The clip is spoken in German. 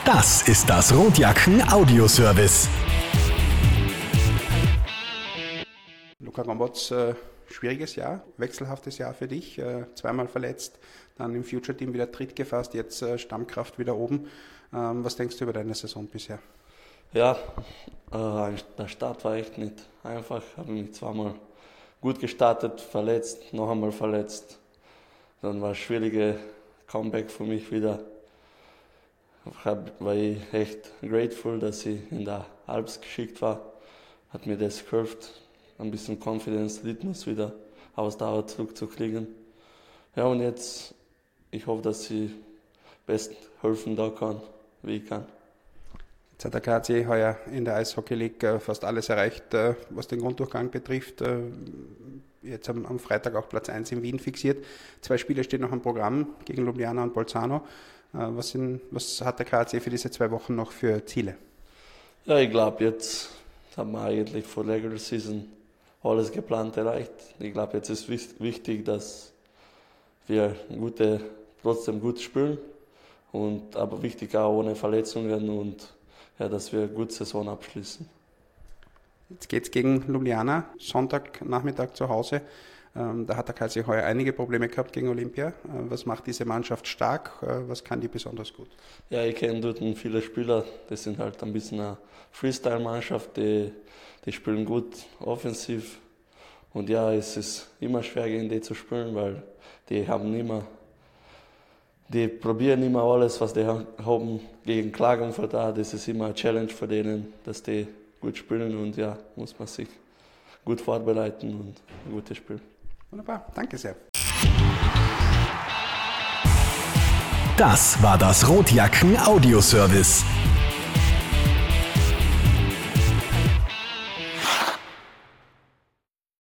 Das ist das Rotjacken Audioservice. Luka Gomboz, schwieriges Jahr, wechselhaftes Jahr für dich, zweimal verletzt, dann im Future-Team wieder Tritt gefasst, jetzt Stammkraft wieder oben. Was denkst du über deine Saison bisher? Ja, der Start war echt nicht einfach. Ich habe mich zweimal gut gestartet, verletzt, noch einmal verletzt. Dann war ein schwieriges Comeback für mich wieder. War ich echt grateful, dass ich in der Alps geschickt war. Hat mir das geholfen, ein bisschen Confidence, Rhythmus wieder Ausdauer zurückzukriegen. Ja, und jetzt, ich hoffe, dass ich best helfen da kann, wie ich kann. Jetzt hat der KAC heuer in der Eishockey League fast alles erreicht, was den Grunddurchgang betrifft. Jetzt am Freitag auch Platz 1 in Wien fixiert. 2 Spiele stehen noch am Programm gegen Ljubljana und Bolzano. Was hat der KAC für diese 2 Wochen noch für Ziele? Ja, ich glaube, jetzt haben wir eigentlich vor Regular Season alles geplant erreicht. Ich glaube, jetzt ist wichtig, dass wir trotzdem gut spielen, aber wichtig auch ohne Verletzungen und ja, dass wir eine gute Saison abschließen. Jetzt geht es gegen Ljubljana, Sonntagnachmittag zu Hause. Da hat der KAC heuer einige Probleme gehabt gegen Olympia. Was macht diese Mannschaft stark? Was kann die besonders gut? Ja, ich kenne dort viele Spieler. Das sind halt ein bisschen eine Freestyle-Mannschaft, die spielen gut offensiv. Und ja, es ist immer schwer gegen die zu spielen, weil die probieren immer alles, was die haben gegen Klagenfurt da. Das ist immer eine Challenge für denen, dass die gut spielen und ja, muss man sich gut vorbereiten und ein gutes Spiel. Wunderbar, danke sehr. Das war das Rotjacken Audioservice.